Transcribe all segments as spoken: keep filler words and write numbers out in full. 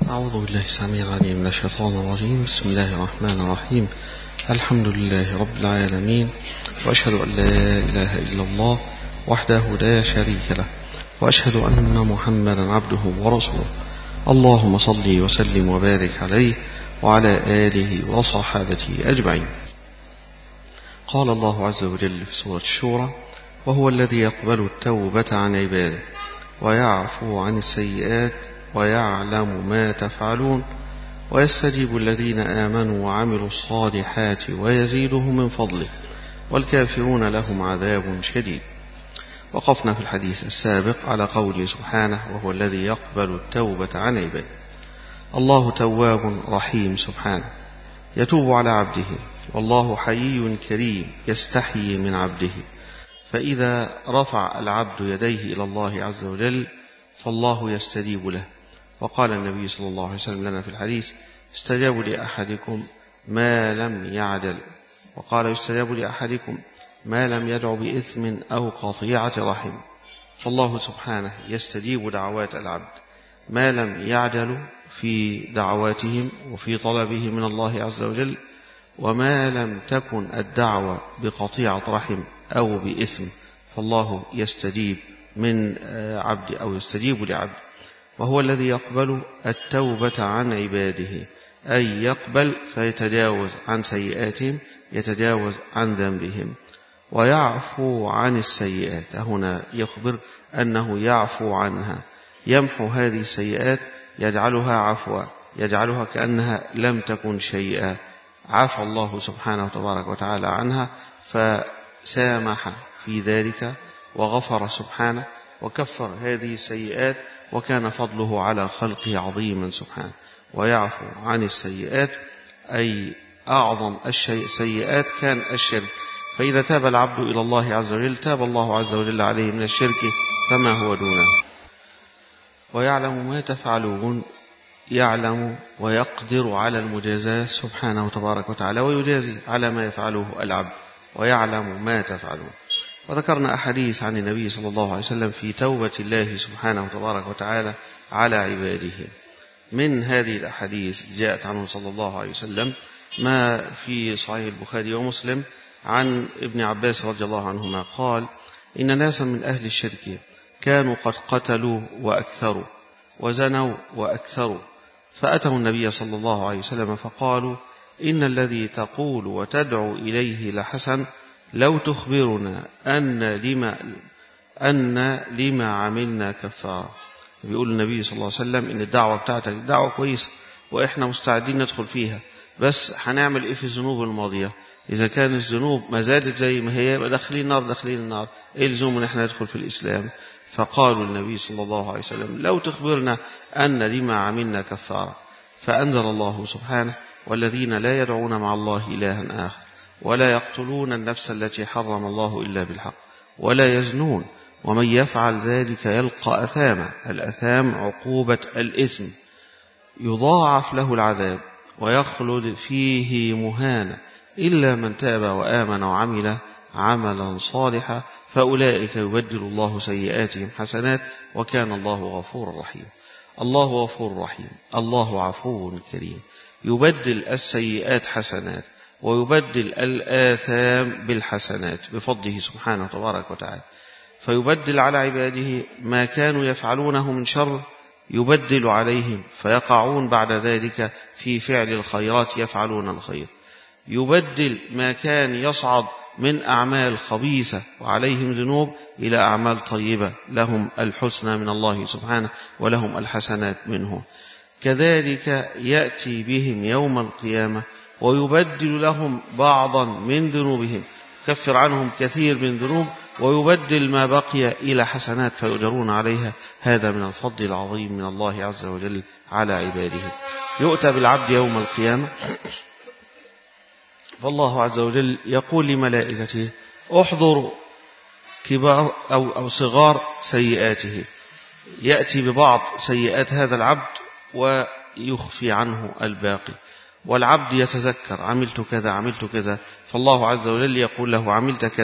أعوذ بالله السميع العليم من الشيطان الرجيم. بسم الله الرحمن الرحيم. الحمد لله رب العالمين، وأشهد أن لا إله إلا الله وحده لا شريك له، وأشهد أن محمدا عبده ورسوله. اللهم صل وسلم وبارك عليه وعلى آله وصحابته أجمعين. قال الله عز وجل في سورة الشورى: وهو الذي يقبل التوبة عن عباده ويعفو عن السيئات ويعلم ما تفعلون ويستجيب الذين آمنوا وعملوا الصالحات ويزيدهم من فضله والكافرون لهم عذاب شديد. وقفنا في الحديث السابق على قوله سبحانه: وهو الذي يقبل التوبة عن عباده. الله تواب رحيم سبحانه، يتوب على عبده، والله حيي كريم يستحيي من عبده، فإذا رفع العبد يديه إلى الله عز وجل فالله يستجيب له. وقال النبي صلى الله عليه وسلم لنا في الحديث: يستجاب لأحدكم ما لم يعدل، وقال: يستجاب لأحدكم ما لم يدع بإثم أو قطيعة رحم. فالله سبحانه يستجيب دعوات العبد ما لم يعدلوا في دعواتهم وفي طلبه من الله عز وجل، وما لم تكن الدعوة بقطيعة رحم أو بإثم، فالله يستجيب من عبد أو يستجيب لعبد. وهو الذي يقبل التوبة عن عباده، أي يقبل فيتجاوز عن سيئاتهم، يتجاوز عن ذنبهم، ويعفو عن السيئات. هنا يخبر أنه يعفو عنها، يمحو هذه السيئات، يجعلها عفوا، يجعلها كأنها لم تكن شيئا. عفى الله سبحانه تبارك وتعالى عنها، فسامح في ذلك وغفر سبحانه وكفر هذه السيئات، وكان فضله على خلقه عظيما سبحانه. ويعفو عن السيئات أي أعظم السيئات كان الشرك، فإذا تاب العبد إلى الله عز وجل تاب الله عز وجل عليه من الشرك فما هو دونه. ويعلم ما تفعلون، يعلم ويقدر على المجازاة سبحانه تبارك وتعالى، ويجازي على ما يفعله العبد، ويعلم ما تفعلون. وذكرنا أحاديث عن النبي صلى الله عليه وسلم في توبة الله سبحانه تبارك وتعالى على عباده. من هذه الأحاديث جاءت عنه صلى الله عليه وسلم ما في صحيح البخاري ومسلم عن ابن عباس رضي الله عنهما قال: إن ناسا من أهل الشرك كانوا قد قتلوا وأكثروا وزنوا وأكثروا، فأتوا النبي صلى الله عليه وسلم فقالوا: إن الذي تقول وتدعو إليه لحسن، لو تخبرنا أن لما, أن لما عملنا كفارة. بيقول النبي صلى الله عليه وسلم إن الدعوة بتاعتك دعوة كويسة وإحنا مستعدين ندخل فيها، بس هنعمل إيه في الذنوب الماضية؟ إذا كان الذنوب ما زالت زي ما هي يبقى داخلين النار داخلين النار، إيه لزوم إن إحنا ندخل في الإسلام؟ فقالوا النبي صلى الله عليه وسلم: لو تخبرنا أن لما عملنا كفارة. فأنزل الله سبحانه: والذين لا يدعون مع الله إلها آخر ولا يقتلون النفس التي حرم الله إلا بالحق ولا يزنون ومن يفعل ذلك يلقى أثاما. الأثام عقوبة الإثم، يضاعف له العذاب ويخلد فيه مهانا إلا من تاب وآمن وعمل عملا صالحا فأولئك يبدل الله سيئاتهم حسنات وكان الله غفورا رحيما. الله غفور رحيم، الله عفو كريم، يبدل السيئات حسنات ويبدل الآثام بالحسنات بفضله سبحانه تبارك وتعالى. فيبدل على عباده ما كانوا يفعلونه من شر، يبدل عليهم فيقعون بعد ذلك في فعل الخيرات، يفعلون الخير. يبدل ما كان يصعد من أعمال خبيثة وعليهم ذنوب إلى أعمال طيبة، لهم الحسنى من الله سبحانه ولهم الحسنات منه. كذلك يأتي بهم يوم القيامة ويبدل لهم بعضا من ذنوبهم، كفر عنهم كثير من ذنوب، ويبدل ما بقي إلى حسنات فيؤجرون عليها. هذا من الفضل العظيم من الله عز وجل على عباده. يؤتى بالعبد يوم القيامة فالله عز وجل يقول لملائكته: احضروا كبار أو, أو صغار سيئاته. يأتي ببعض سيئات هذا العبد ويخفي عنه الباقي، والعبد يتذكر: عملت كذا عملت كذا، فالله عز وجل يقول له: عملت كذا،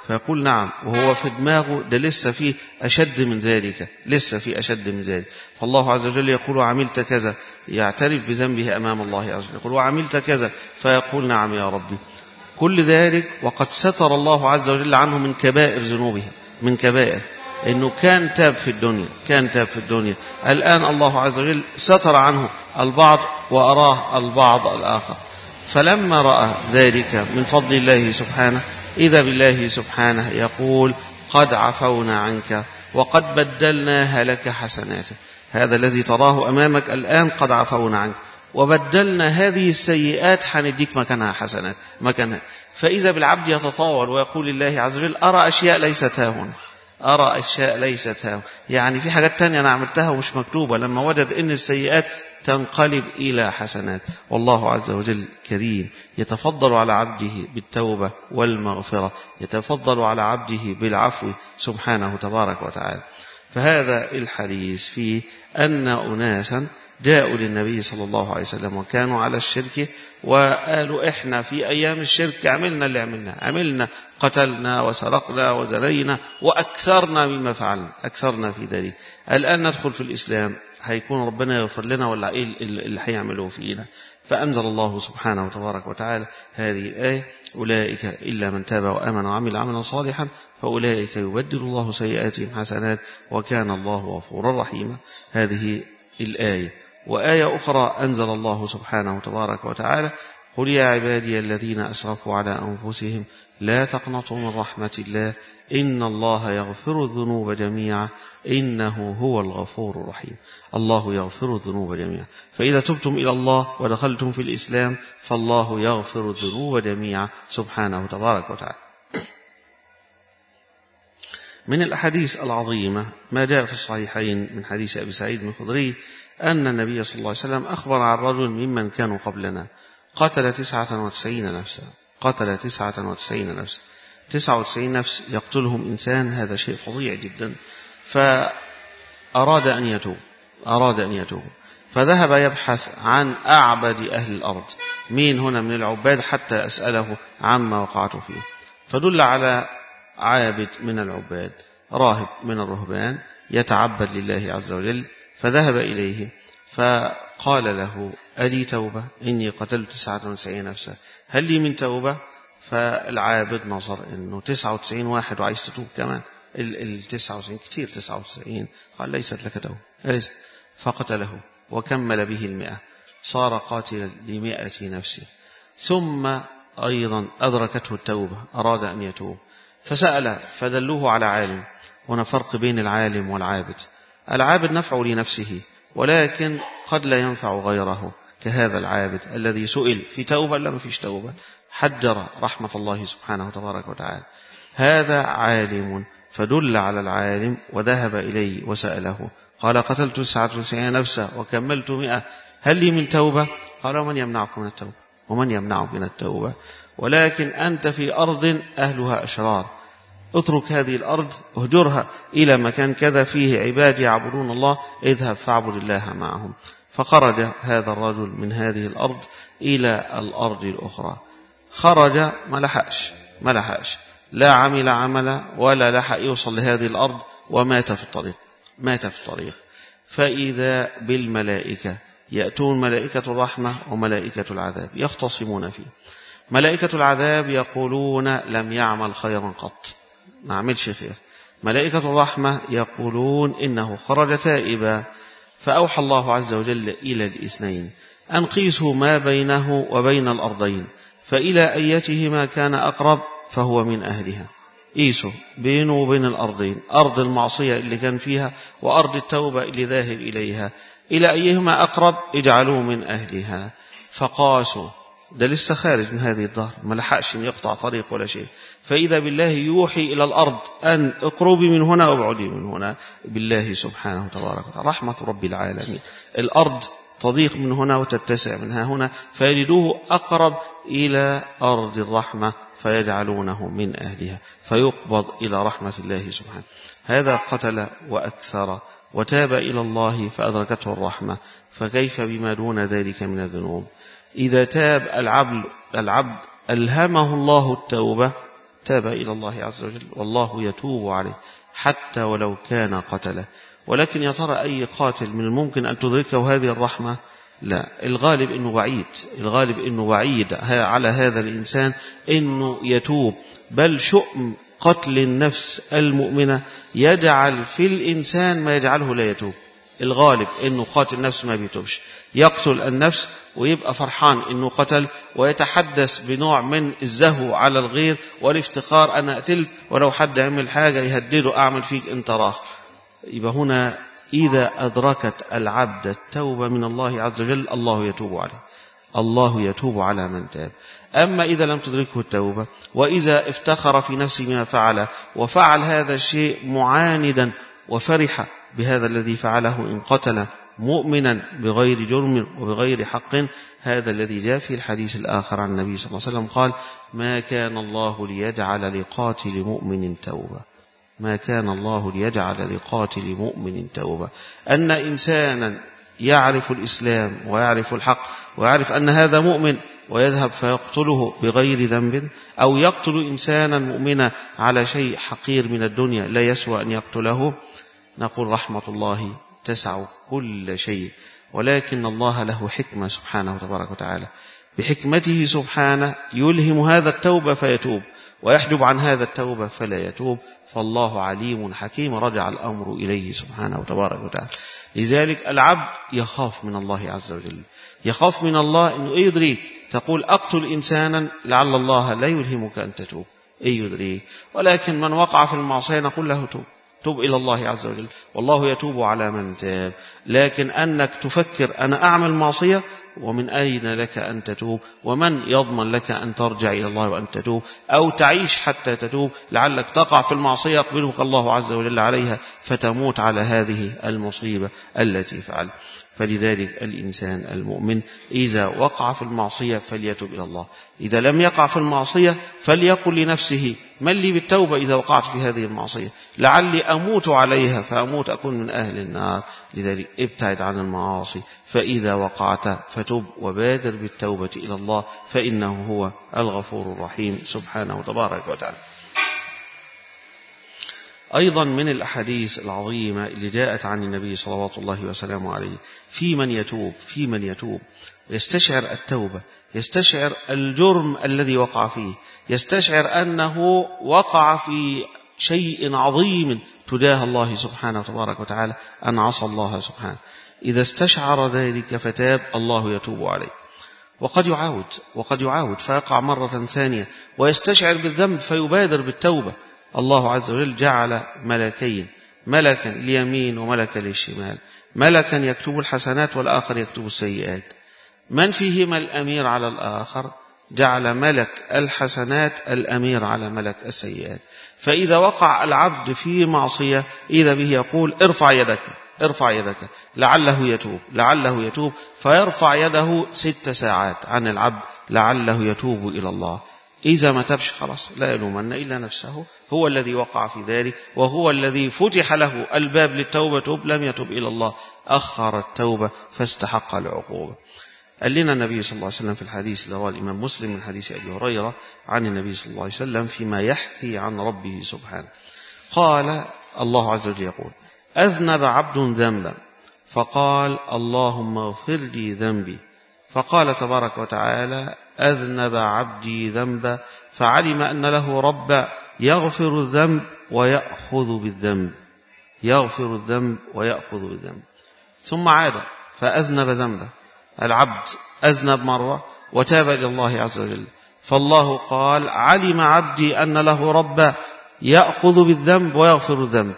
فيقول نعم، وهو في دماغه ده لسه فيه أشد من ذلك، لسه فيه أشد من ذلك. فالله عز وجل يقول عملت كذا، يعترف بذنبه أمام الله عز وجل، يقول وعملت كذا، فيقول نعم يا ربي. كل ذلك وقد ستر الله عز وجل عنه من كبائر ذنوبه، من كبائر، إنه كان تاب في الدنيا، كان تاب في الدنيا. الآن الله عز وجل ستر عنه البعض وأراه البعض الآخر. فلما رأى ذلك من فضل الله سبحانه، إذا بالله سبحانه يقول قد عفونا عنك وقد بدلناها لك حسنات. هذا الذي تراه أمامك الآن قد عفونا عنك، وبدلنا هذه السيئات حنديك مكانها حسنات مكانها. فإذا بالعبد يتطاول ويقول لله عز وجل أرى أشياء ليست هاهنا، أرى أشياء ليست هاهنا، يعني في حاجات تانية أنا عملتها ومش مكتوبة، لما وجد إن السيئات تنقلب إلى حسنات. والله عز وجل كريم، يتفضل على عبده بالتوبة والمغفرة، يتفضل على عبده بالعفو سبحانه تبارك وتعالى. فهذا الحديث فيه أن أناسا جاءوا للنبي صلى الله عليه وسلم وكانوا على الشرك، وقالوا إحنا في أيام الشرك عملنا اللي عملنا، عملنا قتلنا وسرقنا وزنينا وأكثرنا مما فعلنا، أكثرنا في ذلك. الآن ندخل في الإسلام، هيكون ربنا يغفر لنا ولا إيه اللي هيعملوه فينا؟ فأنزل الله سبحانه وتبارك وتعالى هذه الآية أولئك إلا من تاب وآمن وعمل عملا صالحا فأولئك يبدل الله سيئاتهم حسنات وكان الله غفورا رحيما. هذه الآية. وآية أخرى أنزل الله سبحانه وتبارك وتعالى قل يا عبادي الذين أسرفوا على أنفسهم لا تقنطوا من رحمة الله إن الله يغفر الذنوب جميعا إنه هو الغفور الرحيم. الله يغفر الذنوب جميعا، فإذا تبتم إلى الله ودخلتم في الإسلام فالله يغفر الذنوب جميعا سبحانه تبارك وتعالى. من الأحاديث العظيمة ما جاء في الصحيحين من حديث أبي سعيد الخدري أن النبي صلى الله عليه وسلم أخبر عن رجل ممن كانوا قبلنا قتل تسعة وتسعين نفسا، قتل تسعة وتسعين نفسا، تسعة وتسعين نفس يقتلهم إنسان، هذا شيء فظيع جدا. فأراد أن يتوب، أراد أن يتوب فذهب يبحث عن أعبد أهل الأرض، مين هنا من العباد حتى أسأله عما وقعت فيه. فدل على عابد من العباد، راهب من الرهبان يتعبد لله عز وجل، فذهب إليه فقال له ألي توبة؟ إني قتلت تسعة وتسعين نفسا، هل لي من توبة؟ فالعابد نظر إنه تسعة وتسعين واحد وعايز تتوب كمان، التسعة وتسعين كتير، تسعة وتسعين، قال ليست لك توبة، ليس. فقتله وكمل به المئة، صار قاتلا لمئة نفس. ثم أيضا أدركته التوبة، أراد أن يتوب فسأل فدلوه على عالم. هنا فرق بين العالم والعابد. العابد نفع لنفسه ولكن قد لا ينفع غيره، كهذا العابد الذي سئل في توبة لا ما فيش توبة، حجر رحمة الله سبحانه وتبارك وتعالى. هذا عالم، فدل على العالم وذهب إليه وسأله، قال قتلت تسعة وتسعين نفسا وكملت مئة، هل لي من توبة؟ قال ومن يمنعك من التوبة؟ ومن يمنعك من التوبة؟ ولكن أنت في أرض أهلها أشرار، اترك هذه الأرض، اهجرها إلى مكان كذا فيه عباد يعبدون الله، اذهب فاعبد الله معهم. فخرج هذا الرجل من هذه الأرض إلى الأرض الأخرى، خرج ما لحقش ما لحقش لا عمل عملا ولا لحق يوصل لهذه الأرض، ومات في الطريق، مات في الطريق. فإذا بالملائكة يأتون ملائكة الرحمة وملائكة العذاب يختصمون فيه. ملائكة العذاب يقولون لم يعمل خيرا قط، ما عملش خير. ملائكة الرحمة يقولون إنه خرج تائبا. فأوحى الله عز وجل إلى الاثنين أن قيسوا ما بينه وبين الأرضين، فإلى أيتهما كان أقرب فهو من أهلها. قيسوا بينه وبين الأرضين، أرض المعصية اللي كان فيها وأرض التوبة اللي ذاهب إليها، إلى أيهما أقرب اجعلوه من أهلها. فقاسوا، ده لسه خارج من هذه الدار، ما لحقش يقطع طريق ولا شيء، فإذا بالله يوحي إلى الأرض أن اقربي من هنا وابعدي من هنا، بالله سبحانه وتبارك وتعالى رحمة رب العالمين. الأرض تضيق من هنا وتتسع منها هنا، فيجدوه أقرب إلى أرض الرحمة فيجعلونه من أهلها، فيقبض إلى رحمة الله سبحانه. هذا قتل وأكثر وتاب إلى الله فأدركته الرحمة، فكيف بما دون ذلك من الذنوب؟ إذا تاب العبد العبد ألهمه الله التوبة تاب إلى الله عز وجل والله يتوب عليه حتى ولو كان قتله. ولكن يا ترى أي قاتل من الممكن أن تدركه هذه الرحمة؟ لا، الغالب إنه بعيد، الغالب إنه بعيد على هذا الإنسان إنه يتوب. بل شؤم قتل النفس المؤمنة يجعل في الإنسان ما يجعله لا يتوب. الغالب إنه قاتل النفس ما بيتوبش، يقتل النفس ويبقى فرحان إنه قتل، ويتحدث بنوع من الزهو على الغير والافتخار، أنا قتلت ولو حد عمل حاجة يهدده، أعمل فيك أنت راخ. يبقى هنا إذا أدركت العبد التوبة من الله عز وجل الله يتوب عليه، الله يتوب على من تاب. أما إذا لم تدركه التوبة وإذا افتخر في نفسه ما فعل وفعل هذا الشيء معاندا وفرح بهذا الذي فعله إن قتل مؤمنا بغير جرم وبغير حق، هذا الذي جاء في الحديث الآخر عن النبي صلى الله عليه وسلم قال: ما كان الله ليجعل لقاتل مؤمن توبة، ما كان الله ليجعل لقاتل مؤمن توبة. أن إنسانا يعرف الإسلام ويعرف الحق ويعرف أن هذا مؤمن ويذهب فيقتله بغير ذنب، أو يقتل إنسانا مؤمنا على شيء حقير من الدنيا لا يسوى أن يقتله، نقول رحمة الله تسع كل شيء. ولكن الله له حكمة سبحانه وتبارك وتعالى، بحكمته سبحانه يلهم هذا التوبة فيتوب، ويحجب عن هذا التوبة فلا يتوب. فالله عليم حكيم رجع الأمر إليه سبحانه وتبارك وتعالى. لذلك العبد يخاف من الله عز وجل، يخاف من الله أنه إيه يدريك تقول أقتل إنسانا لعل الله لا يلهمك أن تتوب، إيه يدريك. ولكن من وقع في المعصية نقول له توب، توب إلى الله عز وجل والله يتوب على من تاب. لكن أنك تفكر أنا أعمل معصية، ومن أين لك أن تتوب؟ ومن يضمن لك أن ترجع إلى الله وأن تتوب أو تعيش حتى تتوب؟ لعلك تقع في المعصية يقبلك الله عز وجل عليها فتموت على هذه المصيبة التي فعل. فلذلك الإنسان المؤمن إذا وقع في المعصية فليتوب إلى الله، إذا لم يقع في المعصية فليقل لنفسه من لي بالتوبة إذا وقعت في هذه المعصية، لعلي أموت عليها فأموت أكون من أهل النار. لذلك ابتعد عن المعاصي، فإذا وقعت فتب وبادر بالتوبة إلى الله، فإنه هو الغفور الرحيم سبحانه وتبارك وتعالى. أيضا من الأحاديث العظيمة اللي جاءت عن النبي صلوات الله وسلامه عليه في من يتوب، في من يتوب يستشعر التوبة، يستشعر الجرم الذي وقع فيه، يستشعر أنه وقع في شيء عظيم تجاه الله سبحانه وتبارك وتعالى، أن عصى الله سبحانه. إذا استشعر ذلك فتاب الله يتوب عليه. وقد يعاود وقد يعاود فيقع مرة ثانية ويستشعر بالذنب فيبادر بالتوبة. الله عز وجل جعل ملكين، ملكا اليمين وملكا للشمال، ملكا يكتب الحسنات والآخر يكتب السيئات. من فيهما الأمير على الآخر؟ جعل ملك الحسنات الأمير على ملك السيئات. فإذا وقع العبد في معصية إذا به يقول ارفع يدك ارفع يدك لعله يتوب لعله يتوب، فيرفع يده ست ساعات عن العبد لعله يتوب إلى الله. إذا ما تبش خلاص لا يلومن إلا نفسه، هو الذي وقع في ذلك وهو الذي فتح له الباب للتوبة، توب لم يتوب إلى الله أخر التوبة فاستحق العقوبة. قال لنا النبي صلى الله عليه وسلم في الحديث اللي رواه الإمام مسلم من حديث أبي هريرة عن النبي صلى الله عليه وسلم فيما يحكي عن ربه سبحانه، قال الله عز وجل يقول: أذنب عبد ذنبا فقال اللهم اغفر لي ذنبي، فقال تبارك وتعالى: أذنب عبدي ذنبا فعلم أن له رب يغفر الذنب ويأخذ بالذنب، يغفر الذنب ويأخذ بالذنب. ثم عاد فأذنب ذنبا، العبد أذنب مرة وتاب إلى الله عز وجل، فالله قال: علم عبدي أن له رب يأخذ بالذنب ويغفر الذنب.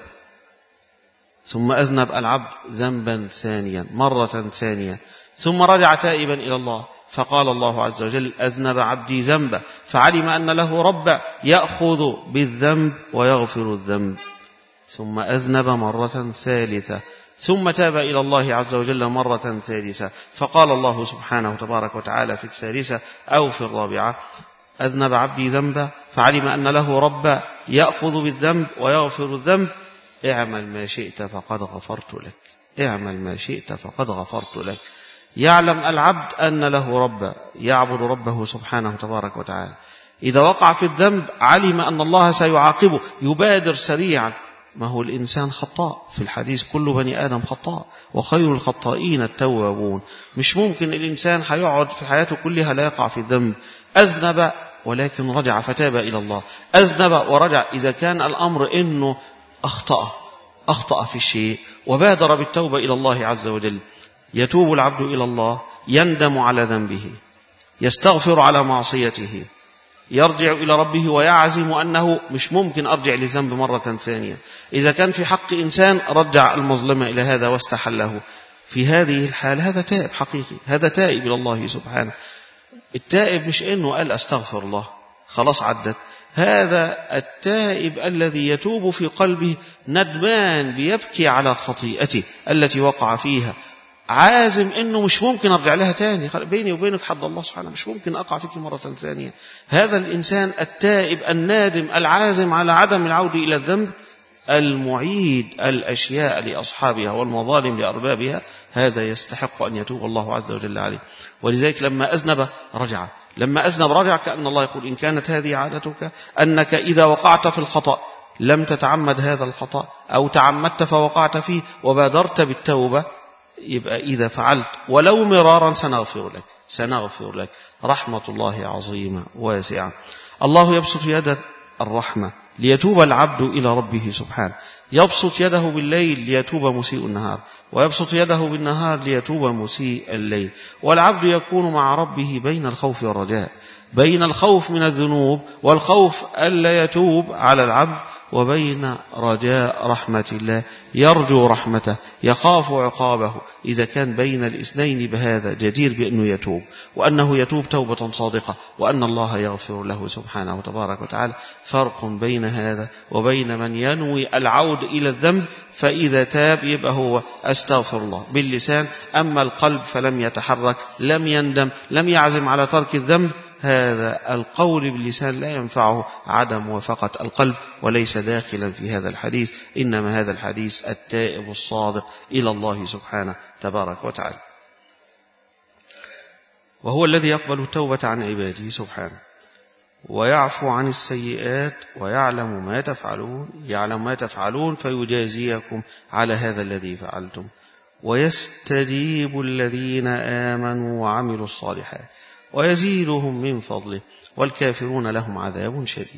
ثم أذنب العبد ذنبا ثانيا مرة ثانية، ثم رجع تائبا إلى الله، فقال الله عز وجل: أذنب عبدي ذنبا فعلم أن له رب يأخذ بالذنب ويغفر الذنب. ثم أذنب مرة ثالثة، ثم تاب إلى الله عز وجل مرة ثالثة، فقال الله سبحانه وتبارك وتعالى في الثالثة أو في الرابعة: أذنب عبدي ذنبا فعلم أن له رب يأخذ بالذنب ويغفر الذنب، اعمل ما شئت فقد غفرت لك، اعمل ما شئت فقد غفرت لك. يعلم العبد أن له رب، يعبد ربه سبحانه وتبارك وتعالى، إذا وقع في الذنب علم أن الله سيعاقبه يبادر سريعا. ما هو الإنسان خطاء، في الحديث كل بني آدم خطاء وخير الخطائين التوابون. مش ممكن الإنسان هيقعد في حياته كلها لا يقع في الذنب. أذنب ولكن رجع فتاب إلى الله، أذنب ورجع. إذا كان الأمر إنه أخطأ أخطأ في الشيء وبادر بالتوبة إلى الله عز وجل، يتوب العبد إلى الله، يندم على ذنبه، يستغفر على معصيته، يرجع إلى ربه ويعزم أنه مش ممكن أرجع لذنب مرة ثانية. إذا كان في حق إنسان رجع المظلمة إلى هذا واستحله، في هذه الحال هذا تائب حقيقي، هذا تائب إلى الله سبحانه. التائب مش إنه قال أستغفر الله خلاص عدت، هذا التائب الذي يتوب في قلبه ندمان بيبكي على خطيئته التي وقع فيها، عازم إنه مش ممكن أرجع لها تاني، بيني وبينك حد الله سبحانه، مش ممكن أقع فيك مرة ثانية. هذا الإنسان التائب النادم العازم على عدم العودة إلى الذنب، المعيد الأشياء لأصحابها والمظالم لأربابها، هذا يستحق أن يتوب الله عز وجل عليه. ولذلك لما أذنب رجع، لما أذنب رجع، كأن الله يقول إن كانت هذه عادتك أنك إذا وقعت في الخطأ لم تتعمد هذا الخطأ أو تعمدت فوقعت فيه وبادرت بالتوبة، يبقى إذا فعلت ولو مرارا سنغفر لك سنغفر لك. رحمة الله عظيمة واسعة. الله يبسط يد الرحمة ليتوب العبد إلى ربه سبحانه، يبسط يده بالليل ليتوب مسيء النهار، ويبسط يده بالنهار ليتوب مسيء الليل. والعبد يكون مع ربه بين الخوف والرجاء، بين الخوف من الذنوب والخوف ألا يتوب على العبد، وبين رجاء رحمة الله، يرجو رحمته يخاف عقابه. إذا كان بين الاثنين بهذا جدير بأنه يتوب، وأنه يتوب توبة صادقة، وأن الله يغفر له سبحانه وتبارك وتعالى. فرق بين هذا وبين من ينوي العود إلى الذنب، فإذا تاب يبقى هو أستغفر الله باللسان، أما القلب فلم يتحرك، لم يندم، لم يعزم على ترك الذنب، هذا القول باللسان لا ينفعه عدم وفقة القلب، وليس داخلا في هذا الحديث. إنما هذا الحديث التائب الصادق إلى الله سبحانه تبارك وتعالى، وهو الذي يقبل التوبة عن عباده سبحانه ويعفو عن السيئات ويعلم ما تفعلون، يعلم ما تفعلون فيجازيكم على هذا الذي فعلتم. ويستجيب الذين آمنوا وعملوا الصالحات ويزيدهم من فضله والكافرون لهم عذاب شديد.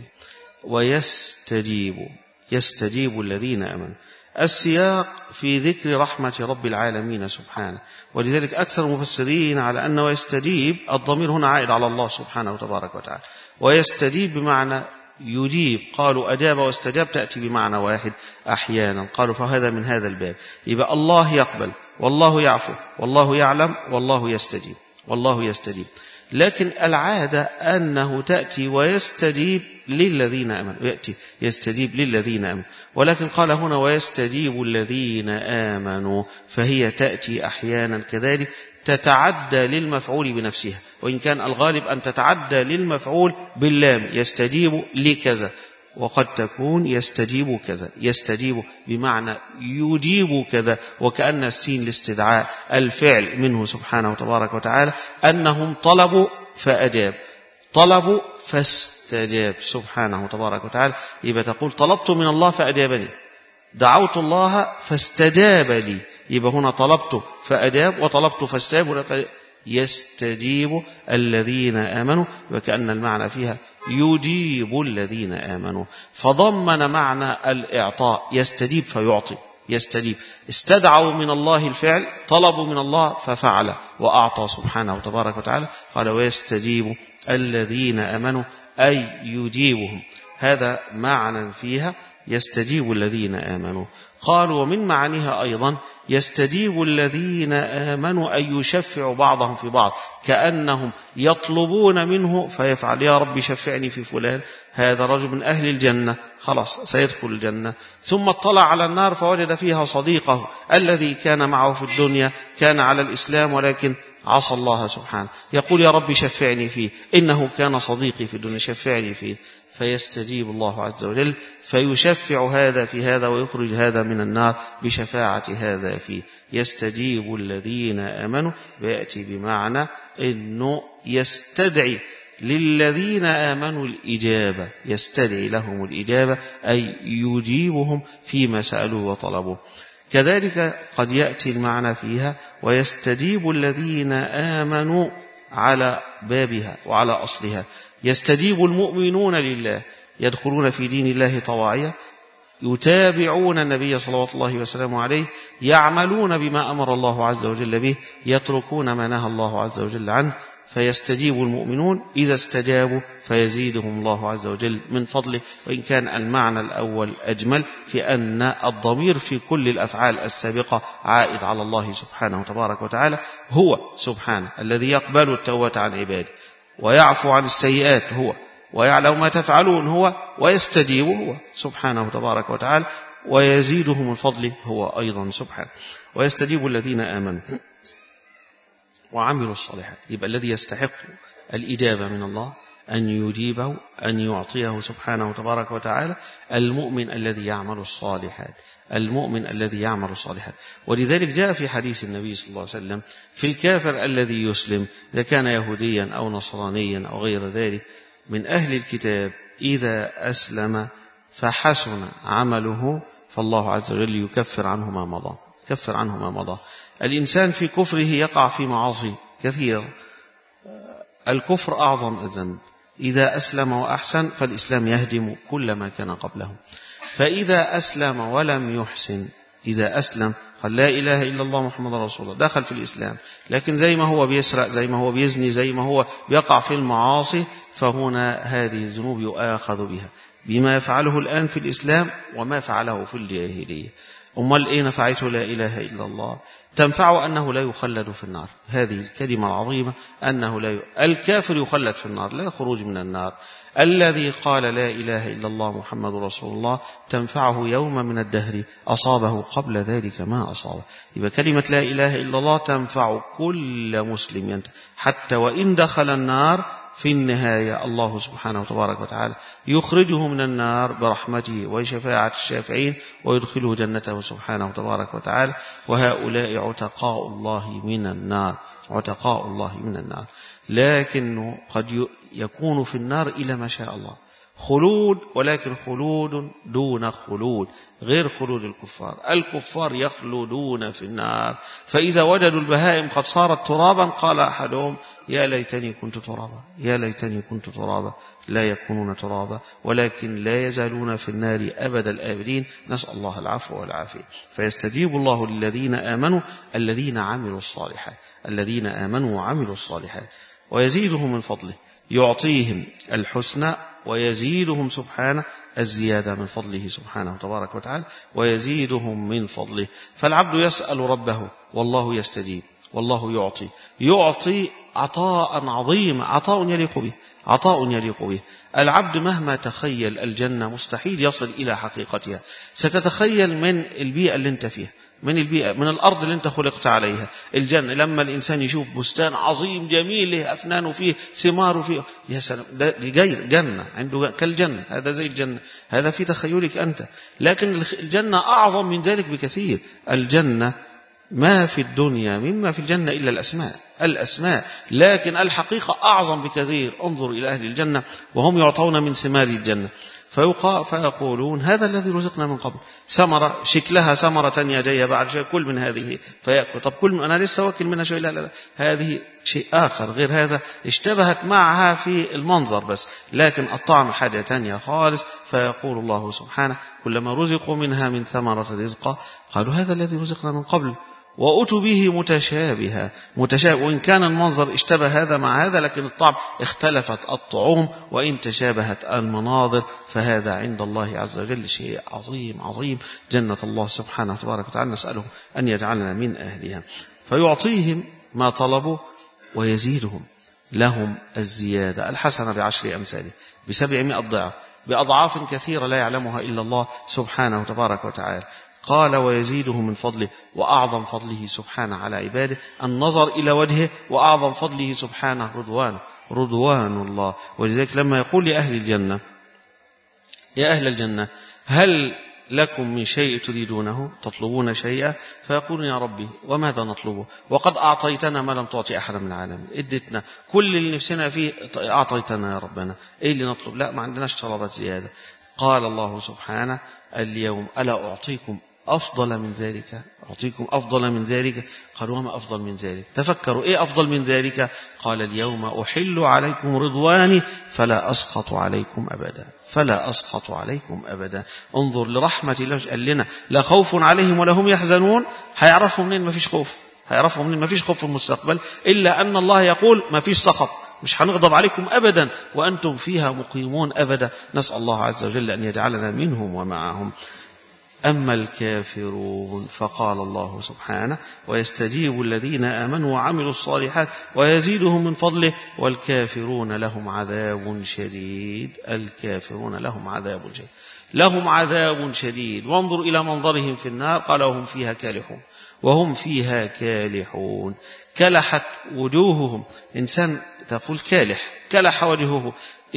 ويستجيب يستجيب الذين آمنوا، السياق في ذكر رحمة رب العالمين سبحانه، ولذلك أكثر المفسرين على أنه يستجيب الضمير هنا عائد على الله سبحانه وتبارك وتعالى. ويستجيب بمعنى يجيب، قالوا أجاب واستجاب تأتي بمعنى واحد أحيانا، قالوا فهذا من هذا الباب. يبقى الله يقبل والله يعفو والله يعلم والله يستجيب والله يستجيب. لكن العادة أنه تأتي ويستجيب للذين آمنوا، يأتي يستجيب للذين آمنوا، ولكن قال هنا ويستجيب الذين آمنوا، فهي تأتي أحيانا كذلك تتعدى للمفعول بنفسها، وإن كان الغالب أن تتعدى للمفعول باللام، يستجيب لكذا، وقد تكون يستجيب كذا، يستجيب بمعنى يجيب كذا، وكأن السين لاستدعاء الفعل منه سبحانه وتبارك وتعالى، أنهم طلبوا فأجاب، طلبوا فاستجاب سبحانه وتبارك وتعالى. يبقى تقول طلبت من الله فأجابني، دعوت الله فاستجاب لي، يبقى هنا طلبت فأجاب وطلبت فاستجاب. يستجيب الذين آمنوا، وكأن المعنى فيها يجيب الذين آمنوا، فضمن معنى الإعطاء، يستجيب فيعطي، يستجيب، استدعوا من الله الفعل، طلبوا من الله ففعل وأعطى سبحانه وتبارك وتعالى. قال ويستجيب الذين آمنوا أي يجيبهم، هذا معنى فيها يستجيب الذين آمنوا. قالوا ومن معانيها أيضا يستجيب الذين آمنوا أي يشفع بعضهم في بعض، كأنهم يطلبون منه فيفعل، يا رب شفعني في فلان، هذا رجل من أهل الجنة خلاص سيدخل الجنة، ثم اطلع على النار فوجد فيها صديقه الذي كان معه في الدنيا، كان على الإسلام ولكن عصى الله سبحانه، يقول يا رب شفعني فيه، إنه كان صديقي في الدنيا شفعني فيه، فيستجيب الله عز وجل فيشفع هذا في هذا ويخرج هذا من النار بشفاعة هذا فيه. يستجيب الذين آمنوا، ويأتي بمعنى أنه يستدعي للذين آمنوا الإجابة، يستدعي لهم الإجابة أي يجيبهم فيما سألوا وطلبوا. كذلك قد يأتي المعنى فيها ويستجيب الذين آمنوا على بابها وعلى أصلها. يستجيب المؤمنون لله، يدخلون في دين الله طواعية، يتابعون النبي صلوات الله وسلامه عليه، يعملون بما أمر الله عز وجل به، يتركون ما نهى الله عز وجل عنه. فيستجيب المؤمنون، إذا استجابوا فيزيدهم الله عز وجل من فضله. وإن كان المعنى الأول أجمل في أن الضمير في كل الأفعال السابقة عائد على الله سبحانه وتبارك وتعالى، هو سبحانه الذي يقبل التوبة عن عباده ويعفو عن السيئات، هو ويعلم ما تفعلون، هو ويستجيب، هو سبحانه وتبارك وتعالى، ويزيدهم من فضله هو أيضا سبحانه. ويستجيب الذين آمنوا وعملوا الصالحات. يبقى الذي يستحق الإجابة من الله أن يجيبه، أن يعطيه سبحانه وتبارك وتعالى، المؤمن الذي يعمل الصالحات، المؤمن الذي يعمل الصالحات. ولذلك جاء في حديث النبي صلى الله عليه وسلم في الكافر الذي يسلم، إذا كان يهوديا أو نصرانيا أو غير ذلك من أهل الكتاب، إذا أسلم فحسن عمله فالله عز وجل يكفر عنه ما مضى، يكفر عنه ما مضى. الإنسان في كفره يقع في معاصي كثير، الكفر أعظم الذنب. إذا أسلم وأحسن فالإسلام يهدم كل ما كان قبله. فإذا أسلم ولم يحسن، إذا أسلم قال لا إله إلا الله محمد رسول الله، دخل في الإسلام، لكن زي ما هو بيسرق، زي ما هو بيزني، زي ما هو بيقع في المعاصي، فهنا هذه الذنوب يؤاخذ بها بما يفعله الآن في الإسلام وما فعله في الجاهلية. أمال إيه نفعته لا إله إلا الله؟ تنفعه أنه لا يخلد في النار، هذه الكلمة العظيمة، أنه لا ي... الكافر يخلد في النار لا خروج من النار. الذي قال لا إله إلا الله محمد رسول الله تنفعه يوم من الدهر أصابه قبل ذلك ما أصابه. يبقى كلمة لا إله إلا الله تنفع كل مسلم ينتهي، حتى وإن دخل النار في النهاية الله سبحانه وتبارك وتعالى يخرجه من النار برحمته وشفاعة الشافعين ويدخله جنته سبحانه وتبارك وتعالى. وهؤلاء عتقاء الله من النار، عتقاء الله من النار. لكنه قد يكون في النار إلى ما شاء الله خلود، ولكن خلود دون خلود، غير خلود الكفار. الكفار يخلدون في النار، فإذا وجدوا البهائم قد صارت ترابا قال أحدهم يا ليتني كنت ترابا، يا ليتني كنت ترابا. لا يكونون ترابا، ولكن لا يزالون في النار أبد الآبدين، نسأل الله العفو والعافية. فيستجيب الله للذين آمنوا الذين عملوا الصالحات، الذين آمنوا وعملوا الصالحات، ويزيدهم من فضله، يعطيهم الحسنى ويزيدهم سبحانه الزيادة من فضله سبحانه وتبارك وتعالى، ويزيدهم من فضله. فالعبد يسأل ربه والله يستجيب، والله يعطي، يعطي عطاء عظيم، عطاء يليق به، عطاء يليق به. العبد مهما تخيل الجنة مستحيل يصل إلى حقيقتها. ستتخيل من البيئة اللي انت فيها، من البيئة، من الأرض اللي انت خلقت عليها. الجنة لما الإنسان يشوف بستان عظيم جميل له أفنان فيه ثمار فيه، يا سلام، ده جنة عنده كالجنة، هذا زي الجنة، هذا في تخيلك أنت. لكن الجنة أعظم من ذلك بكثير. الجنة ما في الدنيا مما في الجنة إلا الأسماء، الأسماء، لكن الحقيقة أعظم بكثير. انظر إلى أهل الجنة وهم يعطون من ثمار الجنة، فيقولون هذا الذي رزقنا من قبل، ثمرة شكلها ثمرة تانية جاية بعد شيء، كل من هذه فيأكل. طب كل أنا لسه واكل منها شيء، لا لا لا، هذه شيء آخر غير هذا، اشتبهت معها في المنظر بس، لكن الطعم حاجة تانية خالص. فيقول الله سبحانه كلما رزقوا منها من ثمرة رزقا قالوا هذا الذي رزقنا من قبل وأتوا به متشابها، متشابه. وإن كان المنظر اشتبه هذا مع هذا، لكن الطعم اختلفت الطعوم وإن تشابهت المناظر، فهذا عند الله عز وجل شيء عظيم عظيم. جنة الله سبحانه وتبارك وتعالى نسأله أن يجعلنا من أهلها. فيعطيهم ما طلبوا ويزيدهم لهم الزيادة، الحسنة بعشر أمثاله، بسبعمائة ضعف، بأضعاف كثيرة لا يعلمها إلا الله سبحانه وتبارك وتعالى. قال ويزيده من فضله، وأعظم فضله سبحانه على عباده النظر إلى وجهه، وأعظم فضله سبحانه رضوانه، رضوان الله. ولذلك لما يقول لأهل الجنة يا أهل الجنة هل لكم من شيء تريدونه تطلبون شيئا فيقولون يا ربي وماذا نطلبه وقد أعطيتنا ما لم تعطي أحد من العالم ادتنا كل اللي نفسنا فيه أعطيتنا يا ربنا إيه اللي نطلب لا ما عندناش طلبات زيادة. قال الله سبحانه اليوم ألا أعطيكم أفضل من ذلك أعطيكم أفضل من ذلك قالوا وما أفضل من ذلك تفكروا إيه أفضل من ذلك قال اليوم أحل عليكم رضواني فلا أسخط عليكم أبدا فلا أسخط عليكم أبدا. انظر لرحمة الله قال لنا لا خوف عليهم ولا هم يحزنون. هيعرفوا منين ما فيش خوف هيعرفوا منين ما فيش خوف في المستقبل إلا أن الله يقول ما فيش سخط مش هنغضب عليكم أبدا وأنتم فيها مقيمون أبدا. نسأل الله عز وجل أن يجعلنا منهم ومعهم. أما الكافرون فقال الله سبحانه ويستجيب الذين آمنوا وعملوا الصالحات ويزيدهم من فضله والكافرون لهم عذاب شديد. الكافرون لهم عذاب شديد لهم عذاب شديد. وانظر إلى منظرهم في النار قال وهم فيها كالحون وهم فيها كالحون. كلحت وجوههم إنسان تقول كالح كلح وجهه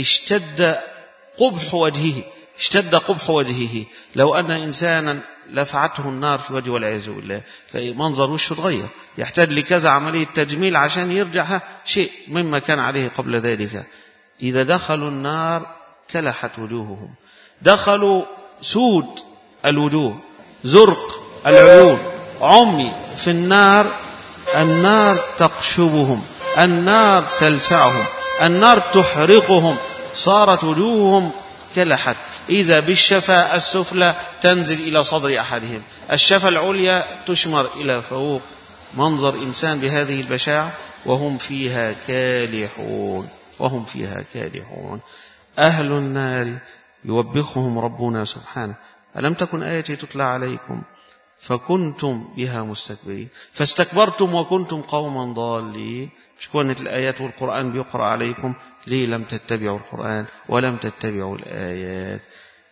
اشتد قبح وجهه اشتد قبح وجهه. لو أن إنسانا لفعته النار في وجهه والعياذ بالله فمنظر وشه اتغير يحتاج لكذا عملية تجميل عشان يرجع شيء مما كان عليه قبل ذلك. إذا دخلوا النار كلحت وجوههم دخلوا سود الوجوه زرق العيون عمي في النار. النار تقشبهم النار تلسعهم النار تحرقهم صارت وجوههم كلحت. إذا بالشفة السفلى تنزل إلى صدر أحدهم الشفة العليا تشمر إلى فوق. منظر إنسان بهذه البشاعة وهم فيها كالحون وهم فيها كالحون. أهل النار يوبخهم ربنا سبحانه ألم تكن آيتي تتلى عليكم فكنتم بها مستكبرين فاستكبرتم وكنتم قوما ضالين. مش كانت الآيات والقرآن بيقرأ عليكم ليه لم تتبعوا القرآن ولم تتبعوا الآيات.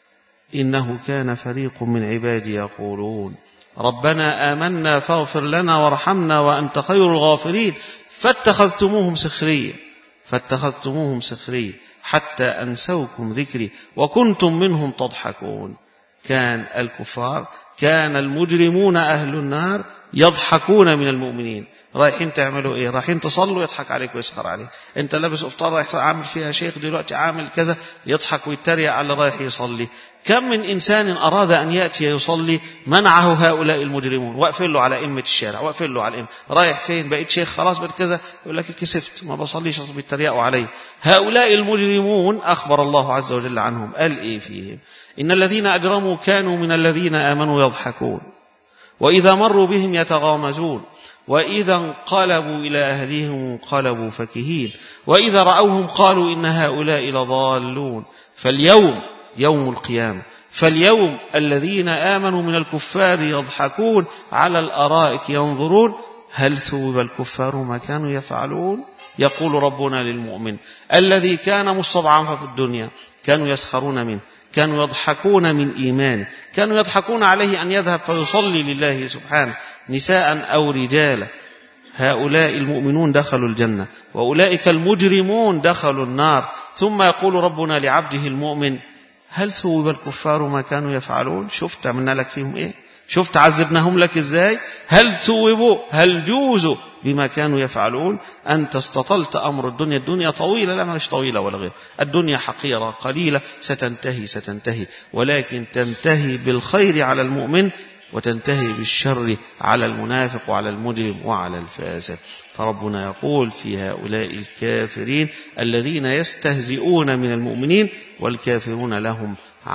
إنه كان فريق من عبادي يقولون ربنا آمنا فاغفر لنا وارحمنا وأنت خير الغافرين فاتخذتموهم سخريا فاتخذتموهم سخريا حتى أنسوكم ذكري وكنتم منهم تضحكون. كان الكفار كان المجرمون أهل النار يضحكون من المؤمنين. رايحين تعملوا ايه رايحين تصلوا يضحك عليك ويسخر عليك. انت لابس افطار رايح عامل فيها شيخ دلوقتي عامل كذا يضحك ويتريق على رايح يصلي. كم من انسان اراد ان ياتي يصلي منعه هؤلاء المجرمون واقفين له على ائمه الشارع واقفين له على الائمه رايح فين بقيت شيخ خلاص بقيت كذا يقول لك كسفت ما بصليش اصل بيتريقوا علي. هؤلاء المجرمون اخبر الله عز وجل عنهم قال ايه فيهم ان الذين اجرموا كانوا من الذين امنوا يضحكون واذا مروا بهم يتغامزون وإذا انقلبوا إلى أهلهم انقلبوا فكهين وإذا رأوهم قالوا إن هؤلاء لضالون. فاليوم يوم القيامة فاليوم الذين آمنوا من الكفار يضحكون على الأرائك ينظرون هل ثوب الكفار ما كانوا يفعلون. يقول ربنا للمؤمن الذي كان مستضعفا في الدنيا كانوا يسخرون منه كانوا يضحكون من إيمانه كانوا يضحكون عليه أن يذهب فيصلي لله سبحانه نساء أو رجالا. هؤلاء المؤمنون دخلوا الجنة وأولئك المجرمون دخلوا النار. ثم يقول ربنا لعبده المؤمن هل ثوب الكفار ما كانوا يفعلون. شفت عملنا لك فيهم إيه شفت عذبناهم لك إزاي. هل ثوبوا هل جوزوا بما كانوا يفعلون. أنت استطلت أمر الدنيا الدنيا طويلة لا مش طويلة ولا غير الدنيا حقيرة قليلة ستنتهي ستنتهي ولكن تنتهي بالخير على المؤمن وتنتهي بالشر على المنافق وعلى المجرم وعلى الفاسق. فربنا يقول في هؤلاء الكافرين الذين يستهزئون من المؤمنين والكافرون لهم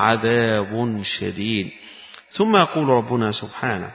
عذاب شديد. ثم يقول ربنا سبحانه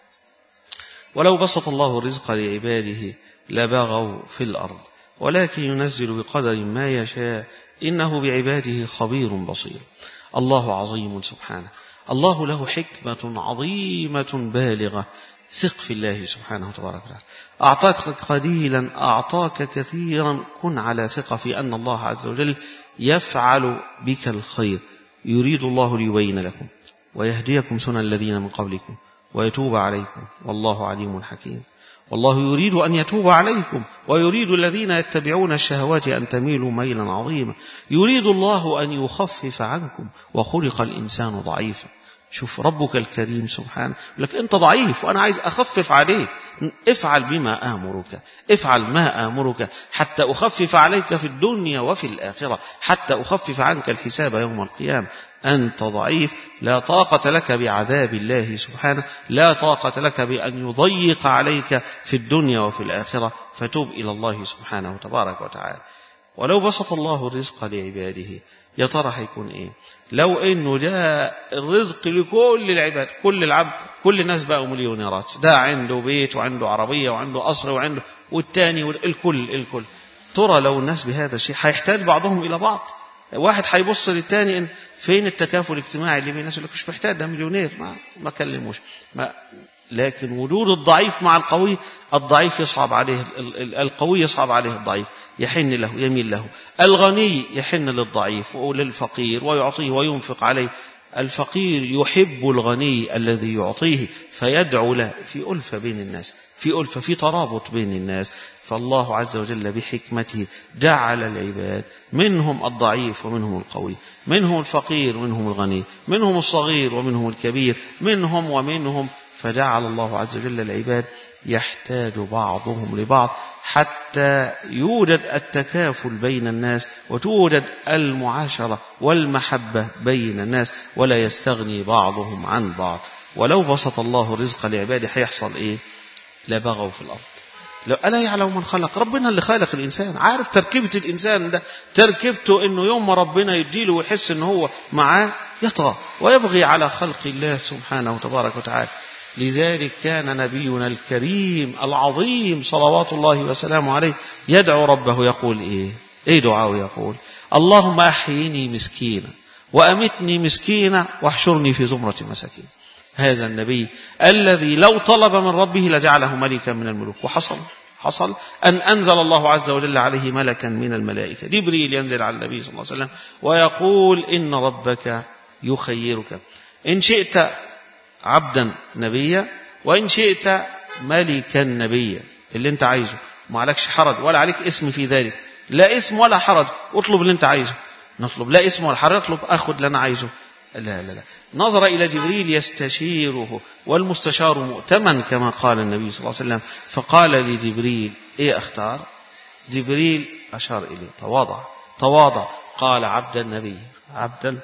ولو بسط الله الرزق لعباده لبغوا في الأرض ولكن ينزل بقدر ما يشاء إنه بعباده خبير بصير. الله عظيم سبحانه الله له حكمة عظيمة بالغة. ثق في الله سبحانه وتبارك وتعالى. أعطاك قليلا أعطاك كثيرا كن على ثقة في أن الله عز وجل يفعل بك الخير. يريد الله ليبين لكم ويهديكم سنن الذين من قبلكم ويتوب عليكم والله عليم حكيم. والله يريد أن يتوب عليكم ويريد الذين يتبعون الشهوات أن تميلوا ميلا عظيما. يريد الله أن يخفف عنكم وخلق الإنسان ضعيفا. شوف ربك الكريم سبحانه لك أنت ضعيف وأنا عايز أخفف عليك، افعل بما آمرك، افعل ما آمرك حتى أخفف عليك في الدنيا وفي الآخرة، حتى أخفف عنك الحساب يوم القيامة. أنت ضعيف، لا طاقة لك بعذاب الله سبحانه، لا طاقة لك بأن يضيق عليك في الدنيا وفي الآخرة، فتوب إلى الله سبحانه تبارك وتعالى. ولو بسط الله الرزق لعباده يا ترى هيكون ايه؟ لو انه جاء الرزق لكل العباد، كل العبد، كل الناس بقوا مليونيرات، ده عنده بيت وعنده عربية وعنده قصر وعنده، والتاني والكل الكل، ترى لو الناس بهذا الشيء هيحتاج بعضهم الى بعض؟ واحد هيبص للتاني إن فين التكافل الاجتماعي اللي بين الناس؟ اللي مش محتاج، ده مليونير، ما ما كلموش. ما لكن وجود الضعيف مع القوي، الضعيف يصعب عليه، القوي يصعب عليه الضعيف، يحن له يميل له. الغني يحن للضعيف وللفقير ويعطيه وينفق عليه. الفقير يحب الغني الذي يعطيه فيدعو له، في ألفة بين الناس، في ألفة، في ترابط بين الناس. فالله عز وجل بحكمته جعل العباد منهم الضعيف ومنهم القوي، منهم الفقير ومنهم الغني، منهم الصغير ومنهم الكبير، منهم ومنهم، فجعل الله عز وجل العباد يحتاج بعضهم لبعض حتى يوجد التكافل بين الناس وتوجد المعاشرة والمحبة بين الناس، ولا يستغني بعضهم عن بعض. ولو بسط الله الرزق لعباده هيحصل ايه؟ لبغوا في الأرض. لو ألا يعلم من خلق، ربنا اللي خالق الإنسان، عارف تركيبة الإنسان ده، تركيبته إنه يوم ما ربنا يديله ويحس إنه هو معاه يطغى ويبغي على خلق الله سبحانه تبارك وتعالى. لذلك كان نبينا الكريم العظيم صلوات الله وسلامه عليه يدعو ربه، يقول إيه؟ إيه دعاءه؟ يقول اللهم أحيني مسكينا وأمتني مسكينا واحشرني في زمرة مساكين. هذا النبي الذي لو طلب من ربه لجعله ملكا من الملوك، وحصل حصل أن أنزل الله عز وجل عليه ملكا من الملائكة، جبريل ينزل على النبي صلى الله عليه وسلم ويقول إن ربك يخيرك إن شئت عبدا نبيا وإن شئت ملكا نبيا، اللي انت عايزه، ما عليكش حرج ولا عليك اسم في ذلك، لا اسم ولا حرج، اطلب اللي انت عايزه. نطلب لا اسم ولا حرج، اطلب اخذ اللي انا عايزه. لا لا لا، نظر إلى جبريل يستشيره، والمستشار مؤتمن كما قال النبي صلى الله عليه وسلم، فقال لجبريل إيه أختار؟ جبريل أشار إليه، تواضع تواضع، قال عبد النبي، عبد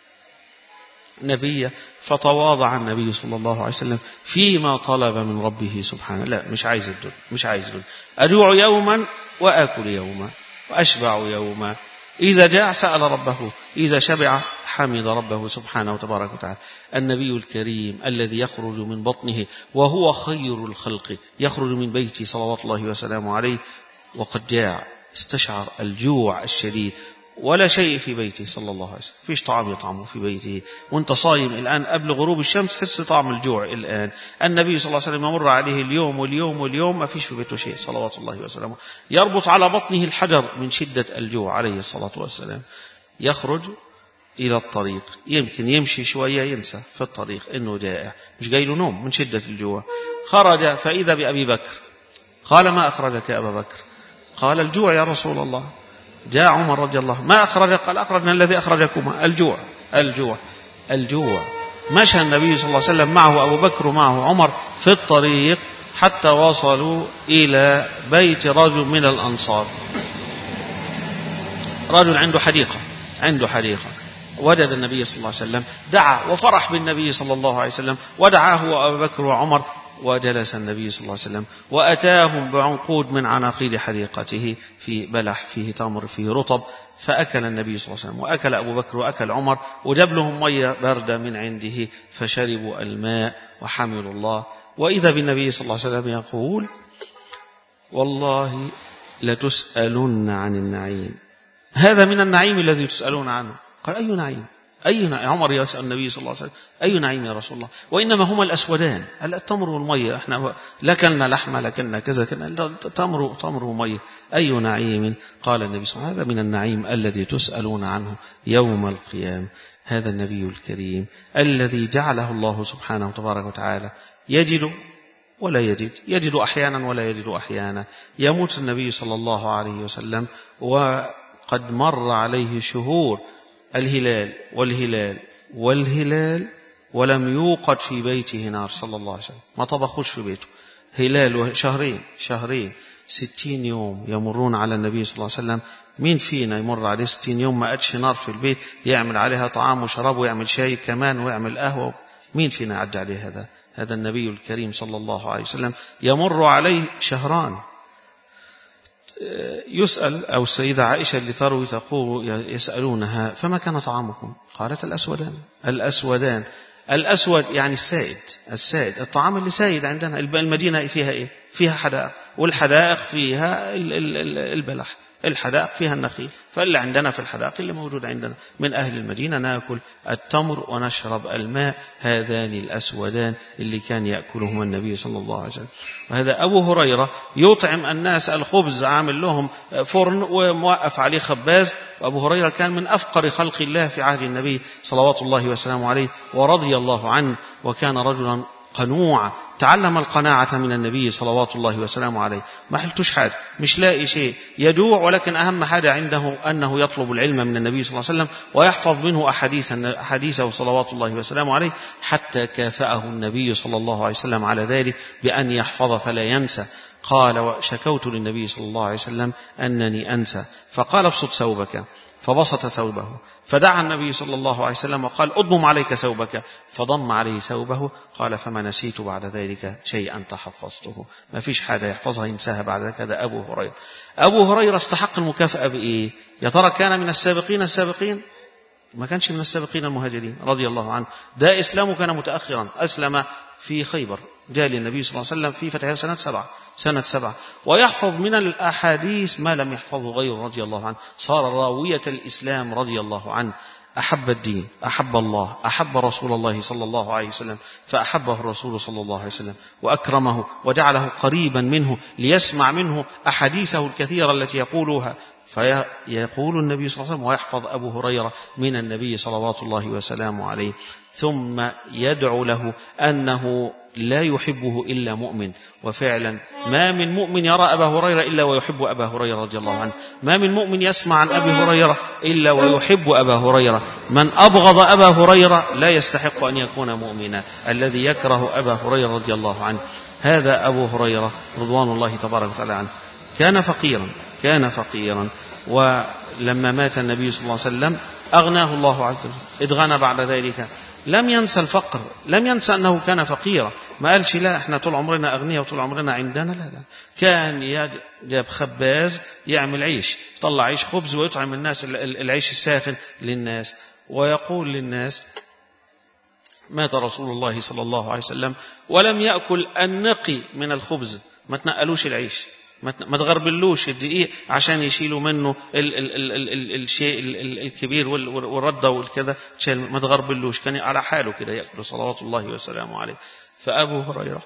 النبي، فتواضع النبي صلى الله عليه وسلم فيما طلب من ربه سبحانه. لا، مش عايز الدنيا، مش عايز الدنيا، أجوع يوما وآكل يوما وأشبع يوما، إذا جاع سأل ربه، إذا شبع حمد ربه سبحانه وتبارك وتعالى. النبي الكريم الذي يخرج من بطنه وهو خير الخلق، يخرج من بيته صلوات الله وسلامه عليه وقد جاع، استشعر الجوع الشديد، ولا شيء في بيته صلى الله عليه وسلم، فيش طعام يطعمه في بيته، وانت صايم الآن قبل غروب الشمس حس طعم الجوع الآن. النبي صلى الله عليه وسلم يمر عليه اليوم واليوم واليوم ما فيش في بيته شيء صلوات الله وسلامه، يربط على بطنه الحجر من شدة الجوع عليه الصلاة والسلام. يخرج إلى الطريق، يمكن يمشي شوية ينسى في الطريق إنه جائع، مش جاي له نوم من شدة الجوع. خرج فإذا بأبي بكر، قال ما أخرجك يا أبا بكر؟ قال الجوع يا رسول الله. جاء عمر رضي الله، ما أخرجك؟ قال أخرجنا الذي أخرجكما، الجوع الجوع الجوع. مشى النبي صلى الله عليه وسلم معه أبو بكر ومعه عمر في الطريق حتى وصلوا إلى بيت رجل من الأنصار، رجل عنده حديقة، عنده حديقة، وجد النبي صلى الله عليه وسلم، دعا وفرح بالنبي صلى الله عليه وسلم، ودعاه أبو بكر وعمر، وجلس النبي صلى الله عليه وسلم وأتاهم بعنقود من عناقيد حديقته، في بلح، فيه تمر، فيه رطب، فأكل النبي صلى الله عليه وسلم وأكل أبو بكر وأكل عمر، وجاب لهم مية باردة من عنده فشربوا الماء وحمدوا الله. وإذا بالنبي صلى الله عليه وسلم يقول والله لتسألن عن النعيم، هذا من النعيم الذي تسألون عنه. قال أي نعيم؟ أي نعيم؟ عمر يسأل النبي صلى الله عليه وسلم أي نعيم يا رسول الله؟ وإنما هما الأسودان، التمر والمية، احنا لكلنا لحمة لكلنا كذا كذا، تمر تمر ومية، أي نعيم؟ قال النبي صلى الله عليه وسلم هذا من النعيم الذي تسألون عنه يوم القيامة. هذا النبي الكريم الذي جعله الله سبحانه وتبارك وتعالى يجد ولا يجد، يجد أحيانا ولا يجد أحيانا. يموت النبي صلى الله عليه وسلم وقد مر عليه شهور، الهلال والهلال والهلال ولم يوقد في بيته نار صلى الله عليه وسلم، ما طبخوش في بيته. هلال شهرين شهرين ستين يوم يمرون على النبي صلى الله عليه وسلم. مين فينا يمر عليه ستين يوم ما قدش نار في البيت يعمل عليها طعام وشراب ويعمل شاي كمان ويعمل قهوة؟ مين فينا عدى عليه هذا؟ هذا النبي الكريم صلى الله عليه وسلم يمر عليه شهران. يسأل أو السيدة عائشة اللي تروي تقول يسألونها فما كان طعامكم؟ قالت الأسودان. الأسودان الأسود يعني السائد، السائد الطعام اللي سائد عندنا. المدينة فيها إيه؟ فيها حدائق، والحدائق فيها البلح، الحدائق فيها النخيل، فاللي عندنا في الحدائق اللي موجود عندنا من أهل المدينة نأكل التمر ونشرب الماء. هذان الأسودان اللي كان يأكلهما النبي صلى الله عليه وسلم. وهذا أبو هريرة يطعم الناس الخبز، عامل لهم فرن وموقف عليه خباز. وأبو هريرة كان من أفقر خلق الله في عهد النبي صلوات الله وسلامه عليه ورضي الله عنه، وكان رجلا قنوع، تعلم القناعة من النبي صلوات الله وسلامه عليه. ما حلتوش حاجة، مش لاقي شيء يدوع، ولكن أهم حاجة عنده أنه يطلب العلم من النبي صلى الله عليه وسلم ويحفظ منه أحاديثه صلوات الله وسلامه عليه، حتى كافأه النبي صلى الله عليه وسلم على ذلك بأن يحفظ فلا ينسى. قال وشكوت للنبي صلى الله عليه وسلم أنني أنسى، فقال ابسط ثوبك، فبسط ثوبه، فدعا النبي صلى الله عليه وسلم وقال أضم عليك ثوبك، فضم عليه ثوبه. قال فما نسيت بعد ذلك شيئا تحفظته. ما فيش حاجة يحفظها ينساها بعد ذلك. هذا أبو هريرة. أبو هريرة استحق المكافأة بإيه؟ يا ترى كان من السابقين السابقين؟ ما كانش من السابقين المهاجرين رضي الله عنه. ده إسلامه كان متأخرا، أسلم في خيبر، جاء للنبي صلى الله عليه وسلم في فتح سنة سبعة سنة سبعة ويحفظ من الأحاديث ما لم يحفظه غيره رضي الله عنه. صار راوية الإسلام رضي الله عنه. أحب الدين، أحب الله، أحب رسول الله صلى الله عليه وسلم، فأحبه الرسول صلى الله عليه وسلم وأكرمه وجعله قريبا منه ليسمع منه أحاديثه الكثيرة التي يقولها. فيقول النبي صلى الله عليه وسلم ويحفظ أبو هريرة من النبي صلوات الله وسلامه عليه، ثم يدعو له أنه لا يحبه إلا مؤمن. وفعلا ما من مؤمن يرى أبا هريرة إلا ويحب أبا هريرة رضي الله عنه. ما من مؤمن يسمع عن أبي هريرة إلا ويحب أبا هريرة. من أبغض أبا هريرة لا يستحق أن يكون مؤمنا. الذي يكره أبا هريرة رضي الله عنه هذا أبو هريرة رضوان الله تبارك وتعالى عنه. كان فقيرا كان فقيرا ولما مات النبي صلى الله عليه وسلم أغناه الله عز وجل، اتغنى بعد ذلك. لم ينسى الفقر، لم ينسى أنه كان فقيرا. ما قالش لا احنا طول عمرنا أغنياء وطول عمرنا عندنا، لا لا. كان يجاب خباز يعمل عيش، يطلع عيش خبز ويطعم الناس العيش الساخن للناس، ويقول للناس مات رسول الله صلى الله عليه وسلم ولم يأكل النقي من الخبز. ما تنقلوش العيش، ما تغربلوش الدقيق عشان يشيلوا منه ال ال ال ال ال الشيء ال ال الكبير والردة والكذا، ما تغربلوش، كان على حاله كده يأكل صلوات الله وسلامه عليه. فأبو هريرة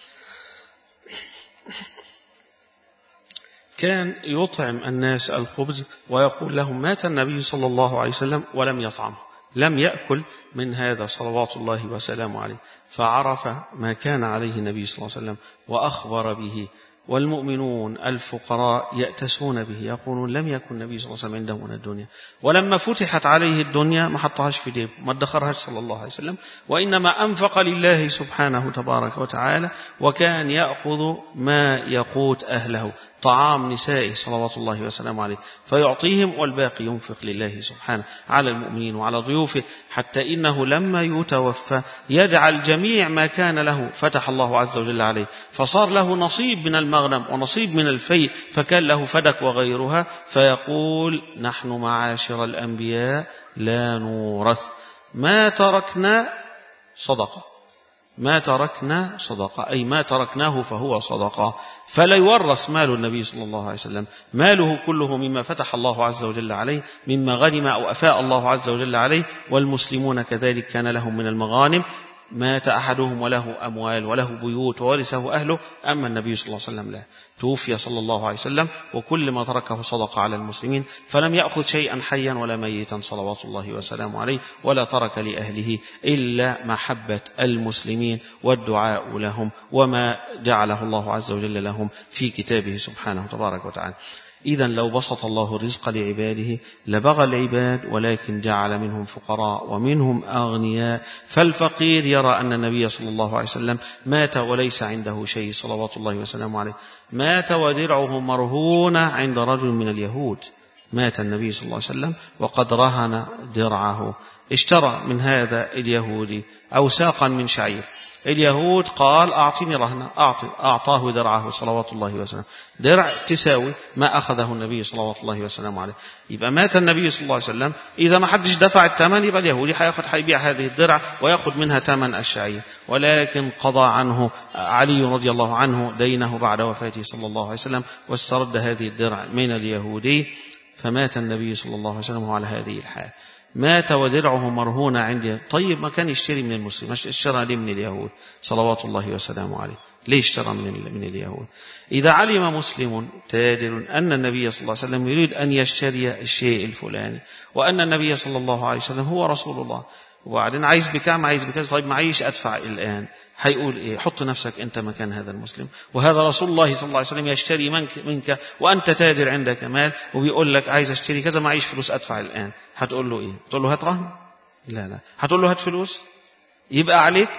كان يطعم الناس الخبز ويقول لهم مات النبي صلى الله عليه وسلم ولم يطعم، لم يأكل من هذا صلوات الله وسلامه عليه. فعرف ما كان عليه النبي صلى الله عليه وسلم وأخبر به. والمؤمنون الفقراء يأتسون به، يقولون لم يكن النبي صلى الله عليه وسلم عنده من الدنيا، ولما فتحت عليه الدنيا ما حطهاش في جيبه، ما ادخرهاش صلى الله عليه وسلم، وإنما أنفق لله سبحانه تبارك وتعالى. وكان يأخذ ما يقوت أهله، طعام نسائه صلوات الله وسلامه عليه، فيعطيهم والباقي ينفق لله سبحانه على المؤمنين وعلى ضيوفه. حتى إنه لما يتوفى يجعل جميع ما كان له فتح الله عز وجل عليه، فصار له نصيب من المغنم ونصيب من الفيء، فكان له فدك وغيرها. فيقول نحن معاشر الأنبياء لا نورث، ما تركنا صدقة، ما تركنا صدقة، أي ما تركناه فهو صدقة. فلا يورث مال النبي صلى الله عليه وسلم، ماله كله مما فتح الله عز وجل عليه، مما غنم أو أفاء الله عز وجل عليه. والمسلمون كذلك كان لهم من المغانم. مات أحدهم وله أموال وله بيوت وورثه أهله، أما النبي صلى الله عليه وسلم لا. توفي صلى الله عليه وسلم وكل ما تركه صدق على المسلمين، فلم يأخذ شيئا حيا ولا ميتا صلوات الله وسلامه عليه، ولا ترك لأهله إلا محبة المسلمين والدعاء لهم وما جعله الله عز وجل لهم في كتابه سبحانه تبارك وتعالى. إذن لو بسط الله الرزق لعباده لبغى العباد، ولكن جعل منهم فقراء ومنهم أغنياء. فالفقير يرى أن النبي صلى الله عليه وسلم مات وليس عنده شيء صلوات الله وسلامه عليه، مات ودرعه مرهونة عند رجل من اليهود. مات النبي صلى الله عليه وسلم وقد رهن درعه، اشترى من هذا اليهودي أوساقا من شعير. اليهود قال أعطيني رهنة، أعطاه درعه صلوات الله وسلامه، درع تساوي ما أخذه النبي صلوات الله وسلامه عليه. يبقى مات النبي صلى الله عليه وسلم، إذا ما حدش دفع الثمن يبقى اليهودي هياخد هيبيع هذه الدرع ويأخذ منها ثمن الشعير. ولكن قضى عنه علي رضي الله عنه دينه بعد وفاته صلى الله عليه وسلم واسترد هذه الدرع من اليهودي، فمات النبي صلى الله عليه وسلم على هذه الحال، مات ودرعه مرهونة عندي. طيب ما كان يشتري من المسلم، اشترى ليه من اليهود صلوات الله وسلامه عليه؟ ليه اشترى من من اليهود؟ إذا علم مسلم تاجر أن النبي صلى الله عليه وسلم يريد أن يشتري الشيء الفلاني، وأن النبي صلى الله عليه وسلم هو رسول الله، وبعدين عايز بكام؟ عايز بكذا. طيب معيش أدفع الآن. هيقول إيه؟ حط نفسك أنت مكان هذا المسلم، وهذا رسول الله صلى الله عليه وسلم يشتري منك, منك وأنت تاجر عندك مال، وبيقول لك عايز أشتري كذا معيش فلوس أدفع الآن. هتقول له إيه؟ تقول له هات رهن؟ لا لا. هتقول له هات فلوس؟ يبقى عليك.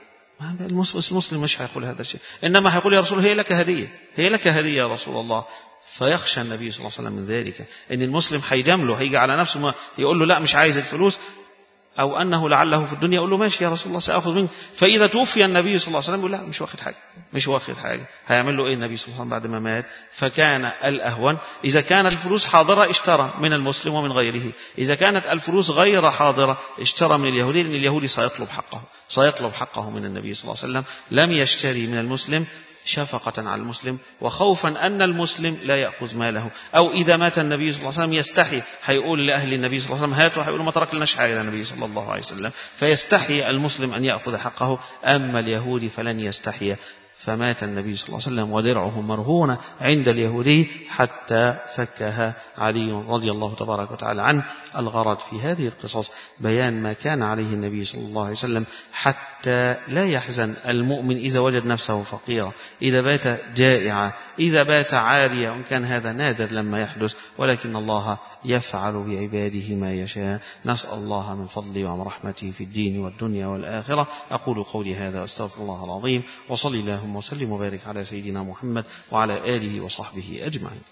المسلم مش هيقول هذا الشيء، إنما هيقول يا رسول هي لك هدية، هي لك هدية يا رسول الله. فيخشى النبي صلى الله عليه وسلم من ذلك، إن المسلم هيجامله، هيجي على نفسه ما يقول له لا مش عايز الفلوس، أو أنه لعله في الدنيا يقول له ماشي يا رسول الله سأخذ منك. فإذا توفي النبي صلى الله عليه وسلم يقول لا مش واخد حاجة، مش واخد حاجة. هيعمل له إيه النبي صلى الله عليه وسلم بعد ما مات؟ فكان الأهون إذا كانت الفلوس حاضرة اشترى من المسلم ومن غيره، إذا كانت الفلوس غير حاضرة اشترى من اليهودي، لأن اليهودي سيطلب حقه، سيطلب حقه من النبي صلى الله عليه وسلم. لم يشتري من المسلم شفقة على المسلم وخوفا أن المسلم لا يأخذ ماله، أو إذا مات النبي صلى الله عليه وسلم يستحي، هيقول لأهل النبي صلى الله عليه وسلم هاتوا، هيقولوا ما ترك لناش حاجة النبي صلى الله عليه وسلم، فيستحي المسلم أن يأخذ حقه. أما اليهودي فلن يستحي. فمات النبي صلى الله عليه وسلم ودرعه مرهونة عند اليهودي حتى فكها علي رضي الله تبارك وتعالى عنه. الغرض في هذه القصص بيان ما كان عليه النبي صلى الله عليه وسلم حتى لا يحزن المؤمن إذا وجد نفسه فقيرا، إذا بات جائعا، إذا بات عاريا، وإن كان هذا نادر لما يحدث، ولكن الله يفعل بعباده ما يشاء. نسأل الله من فضله ورحمته في الدين والدنيا والآخرة. أقول قولي هذا واستغفر الله العظيم، وصلي اللهم وسلم وبارك على سيدنا محمد وعلى آله وصحبه أجمعين.